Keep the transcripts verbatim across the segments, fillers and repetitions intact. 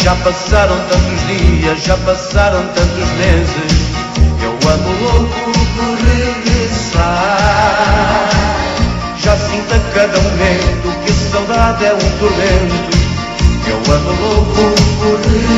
Já passaram tantos dias, já passaram tantos meses, eu ando louco por regressar. Já sinto a cada momento que a saudade é um tormento, eu ando louco por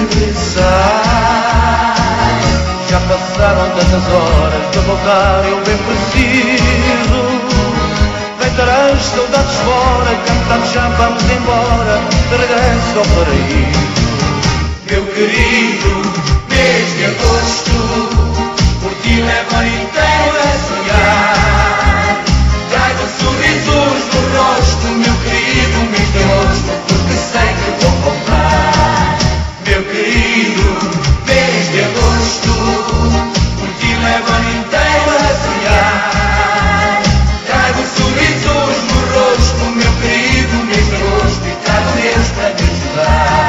regressar. Já passaram tantas horas, de voltar eu bem preciso. Deitar as saudades fora, cantar já vamos embora, de regresso ao paraíso. Meu querido, mês de agosto, por ti levo ano inteiro a sonhar. Trago sorrisos no rosto, meu querido, mês de agosto, porque sei que vou voltar. Meu querido, mês de agosto, por ti levo ano inteiro a sonhar. Trago sorrisos no rosto, meu querido, mês de agosto, e trago Deus para me ajudar.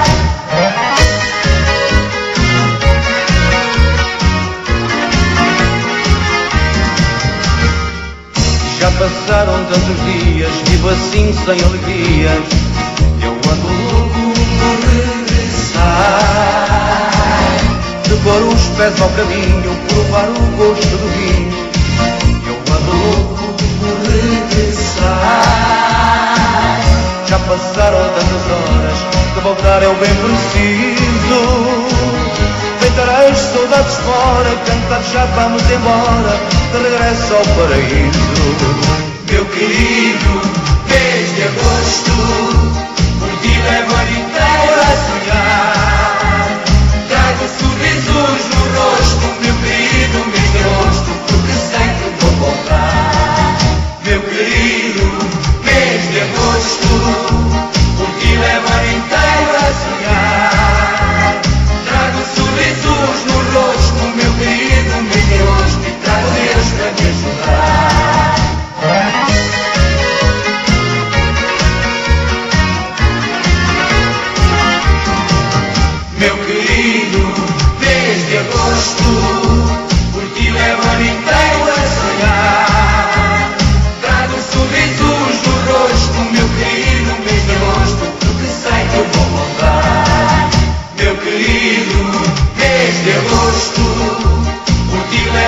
Já passaram tantos dias, vivo assim sem alegrias, eu ando louco por regressar. De pôr os pés ao caminho, provar o gosto do vinho, eu ando louco por regressar. Já passaram tantas horas, de voltar eu bem preciso. Deitar as saudades fora, cantar já vamos embora, de regresso ao paraíso. Meu querido, mês de agosto, por ti levo ano inteiro a sonhar. Trago sorrisos no rosto, meu querido, mês de agosto, porque sei que vou voltar. Meu querido, mês de agosto, por ti levo ano inteiro a sonhar. Trago sorrisos no rosto, meu querido, mês de agosto, e trago Deus para me ajudar. Meu querido, mês de agosto, por ti levo ano inteiro a sonhar. Trago sorrisos no rosto, meu querido, mês de agosto, porque sei que eu vou voltar. Meu querido, mês de agosto, por ti levo